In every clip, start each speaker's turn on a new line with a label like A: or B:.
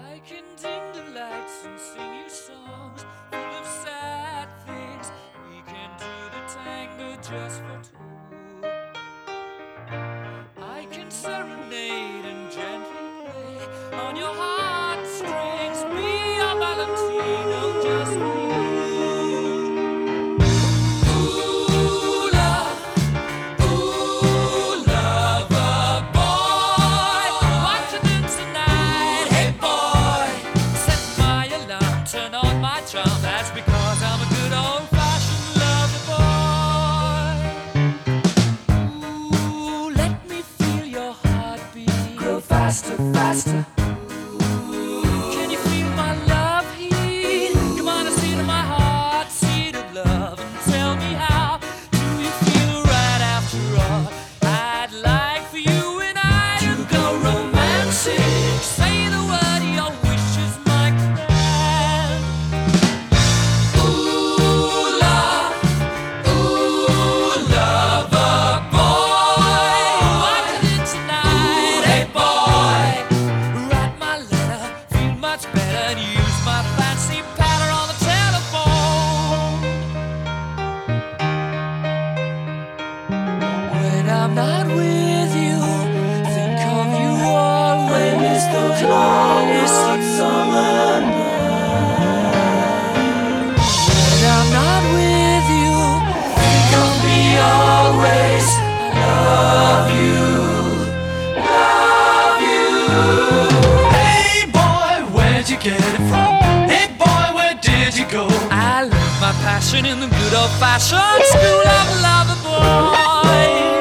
A: I can dim the lights and sing you songs full of sad things. We can do the tango just for two. I can serenade and gently play on your heartstrings. Be a Valentino just for you. That's because I'm a good old-fashioned lover boy. Ooh, let me feel your heartbeat grow faster, faster. Can you feel my love heat? Come on and see to my heart, seat of love, and tell me how do you feel right after all? I'd like for you and I to go romantic. Say the word, your wish is my command. I'm not with you, think of you always. The longest summer night. When I'm not with you, think of me always. Love you, love you.
B: Hey boy, where'd you get it from? Hey boy, where did you go?
A: I learned my passion in the good old-fashioned school of lover boys.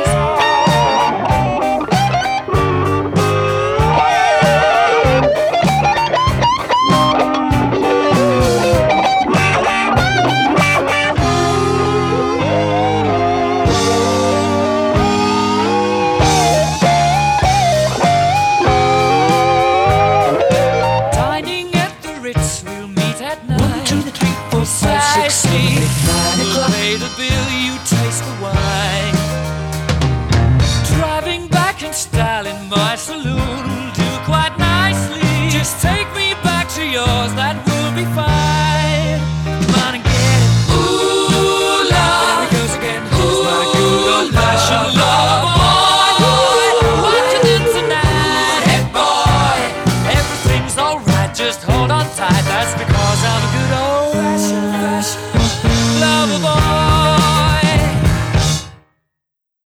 A: We'll meet at 9. 1, 2, 3, 4, 5, 6, 7, 8, 9 o'clock. We'll pay the bill, you taste the wine. Driving back in style in my saloon will do quite nicely. Just take me back to your